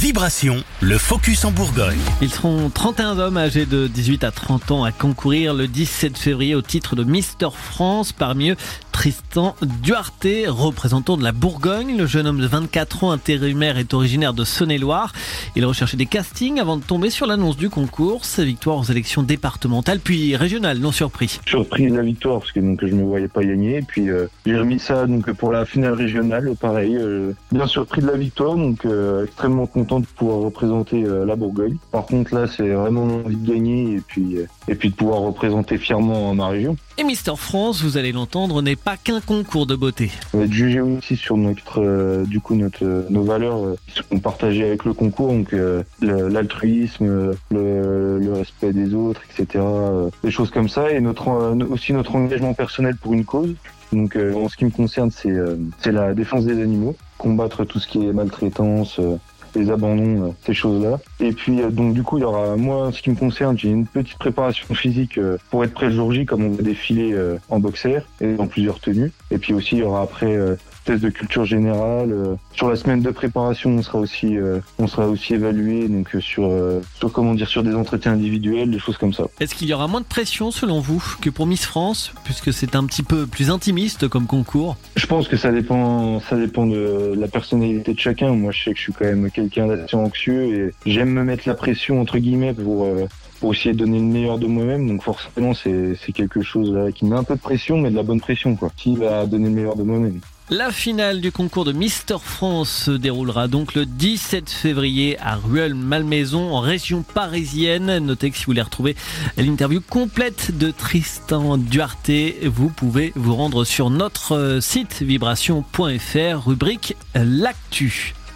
Vibration, le focus en Bourgogne. Ils seront 31 hommes âgés de 18 à 30 ans à concourir le 17 février au titre de Mister France. Parmi eux, Tristan Duarte, représentant de la Bourgogne. Le jeune homme de 24 ans, intérimaire, est originaire de Saône-et-Loire. Il recherchait des castings avant de tomber sur l'annonce du concours. Sa victoire aux élections départementales puis régionales, non surpris. Surpris de la victoire parce que je me voyais pas gagner. Et puis j'ai remis ça pour la finale régionale, pareil. Bien surpris de la victoire, extrêmement content de pouvoir représenter la Bourgogne. Par contre là, c'est vraiment envie de gagner et puis de pouvoir représenter fièrement ma région. Et Mister France, vous allez l'entendre, n'est pas qu'un concours de beauté. On va être jugé aussi sur nos valeurs qui sont partagées avec le concours, l'altruisme, le respect des autres, etc. Des choses comme ça, et aussi notre engagement personnel pour une cause. En ce qui me concerne, c'est la défense des animaux, combattre tout ce qui est maltraitance, les abandons, ces choses-là. Et puis il y aura, moi, en ce qui me concerne, j'ai une petite préparation physique pour être prêt le jour J, comme on va défiler en boxer et dans plusieurs tenues. Et puis aussi il y aura après test de culture générale. Sur la semaine de préparation, on sera aussi évalué sur des entretiens individuels, des choses comme ça. Est-ce qu'il y aura moins de pression selon vous que pour Miss France, puisque c'est un petit peu plus intimiste comme concours? Je pense que ça dépend de la personnalité de chacun. Moi, je sais que je suis quand même quelqu'un d'assez anxieux et j'aime me mettre la pression entre guillemets pour essayer de donner le meilleur de moi-même. Donc forcément, c'est quelque chose là qui met un peu de pression, mais de la bonne pression, quoi. Qui va donner le meilleur de moi-même. La finale du concours de Mister France se déroulera donc le 17 février à Rueil-Malmaison en région parisienne. Notez que si vous voulez retrouver l'interview complète de Tristan Duarte, vous pouvez vous rendre sur notre site vibration.fr, rubrique L'actu.